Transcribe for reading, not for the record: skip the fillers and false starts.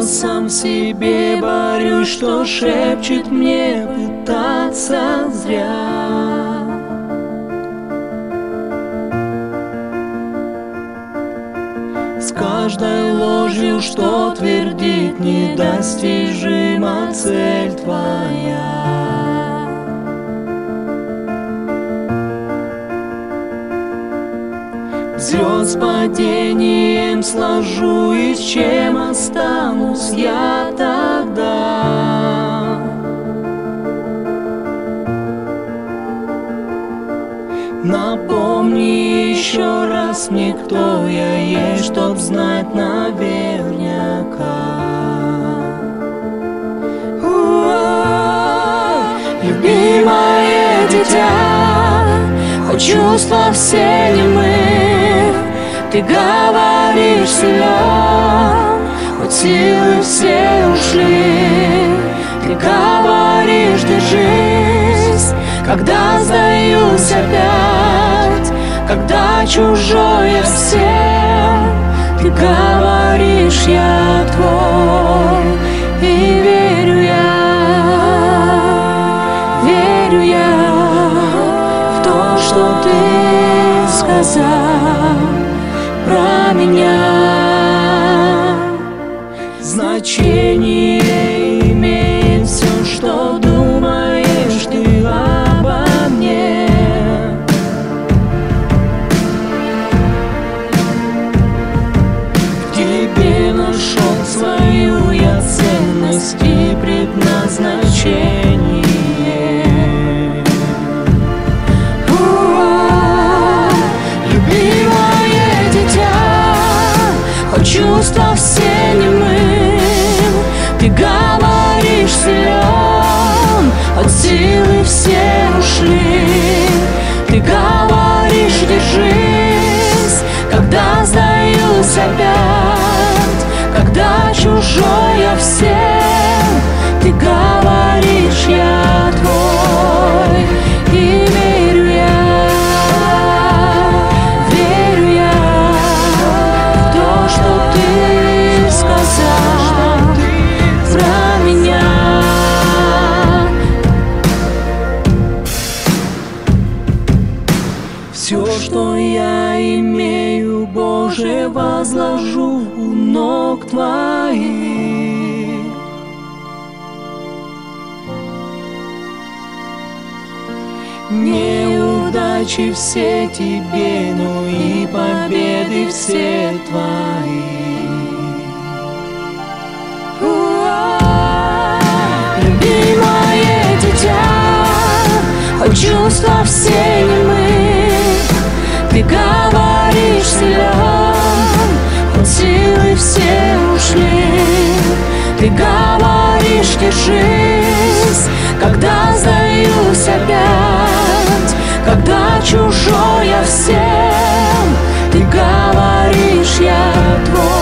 голосом в себе борюсь, что шепчет мне пытаться зря. С каждой ложью, что твердит, недостижима цель твоя. Звезд с падением сложу, и с чем останусь я тогда? Напомни еще раз мне, кто я есть, чтоб знать наверняка. Любимое дитя, хоть чувства все немы, ты говоришь силен, хоть силы все ушли. Ты говоришь, держись, когда сдаюсь опять, когда чужой я всем. Ты говоришь, я твой, и верю я в то, что ты сказал про меня. Значение имеет все, что думаешь ты обо мне. В тебе нашел свою я ценность и предназначение. Чувства все немым, ты говоришь силен, от силы все ушли. Ты говоришь, держись, когда сдаюсь опять, когда чужой я всем. Ты говоришь, я твой, и верю я что ты сказал про меня. Все, что я имею, Боже, возложу у ног твоих. Неудачи все тебе, но и победы все твои. Любимое дитя, хоть чувства все немы, ты говоришь силен, хоть силы все ушли. Ты говоришь, держись, когда сдаюсь опять, когда чужой я всем. Ты говоришь, я твой.